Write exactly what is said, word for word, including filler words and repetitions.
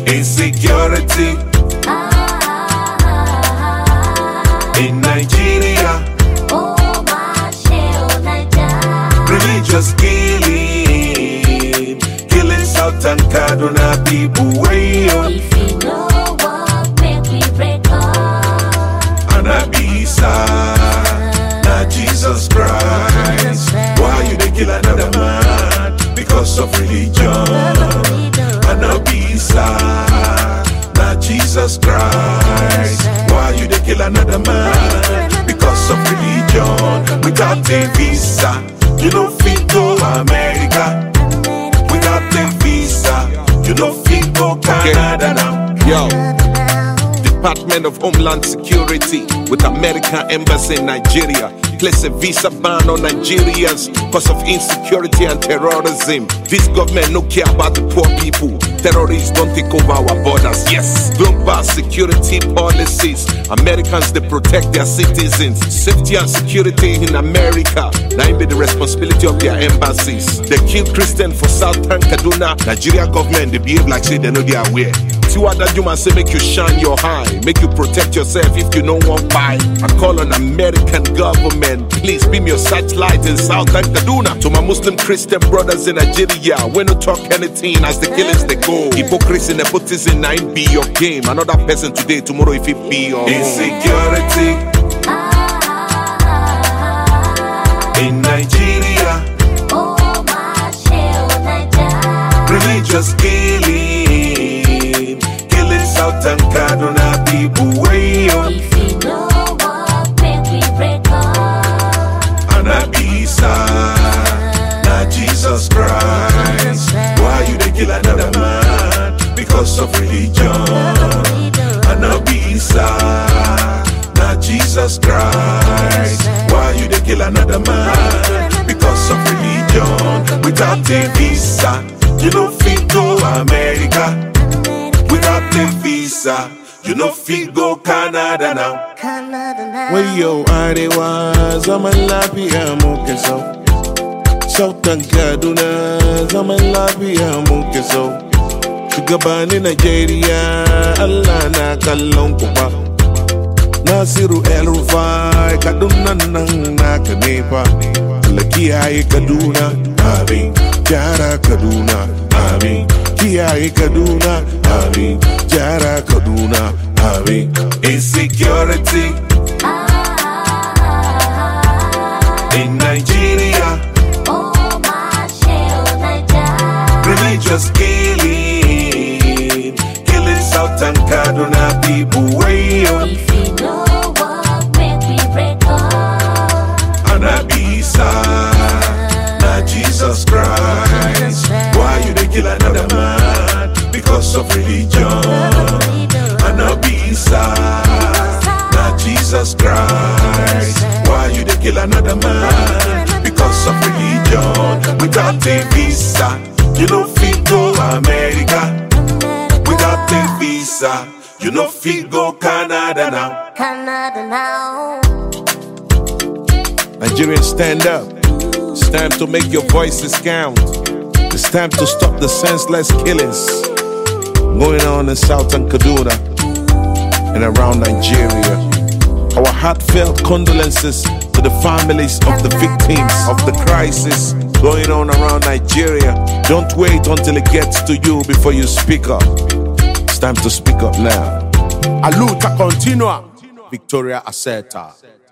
Insecurity in Nigeria. Oh, my shell, Nigeria. Religious killing, killing South and Kaduna people way on. If you know what, make we break up. Anabisa, na Jesus Christ. Why you they kill another man? Because of religion. Anabisa, na Jesus Christ. Why you they kill another man? Because of religion. Without a visa, you don't fit go America. Without a visa, you don't fit go Canada now. Yo, Department of Homeland Security with American Embassy in Nigeria place a visa ban on Nigerians because of insecurity and terrorism. This government no care about the poor people. Terrorists don't take over our borders. Yes, global security policies. Americans, they protect their citizens. Safety and security in America now be the responsibility of their embassies. They kill Christians for Southern Kaduna. Nigeria government, they behave like say they know they are aware. See what that human say, make you shine your eye, make you protect yourself if you don't want buy. I call on American government, please beam your satellite in Southern Kaduna. To my Muslim Christian brothers in Nigeria, we no talk anything as the killings they go. Hypocrisy, nepotism, nine be your game. Another person today, tomorrow if it be your insecurity in Nigeria. Oh, my shell, Nigeria. Religious killing, killing South and Kaduna people way on. If you know what, make we break up. Anabisa, na Jesus Christ. Why you they kill another man? Because of religion. Anabisa, na Jesus Christ. Why you they kill another man? Because of religion. Without a visa, you don't fit go America. Without a visa, you don't fit go Canada now. Canada now. Well, yo, arewa zaman lafiya muke so. Sautan Kaduna zaman lafiya muke so. Shugabannin Nigeria Allah na kallon ku fa. Nasiru El Rufai Kaduna nan naka ne fa. Allah kiyaye Kaduna, amin. Jara Kaduna, amin. Kiyaye Kaduna, amin. Jara Kaduna, amin. Insecurity in Nigeria. Oh, my shell, Nigeria. Religious killing, killing South and Kaduna people way on. If you know what, make we break up. Anabisa, na Jesus Christ. Why you they kill another man? Because of religion. Anabisa, na Jesus Christ. Why you they kill another man? Because of religion. Without a visa, you don't fit go America. Without a visa, you don't fit go Canada now. Canada now. Nigerians, stand up. It's time to make your voices count. It's time to stop the senseless killings going on in Southern Kaduna and around Nigeria. Our heartfelt condolences to the families of the victims of the crisis going on around Nigeria. Don't wait until it gets to you before you speak up. It's time to speak up now. A luta continua. Victoria Asserta.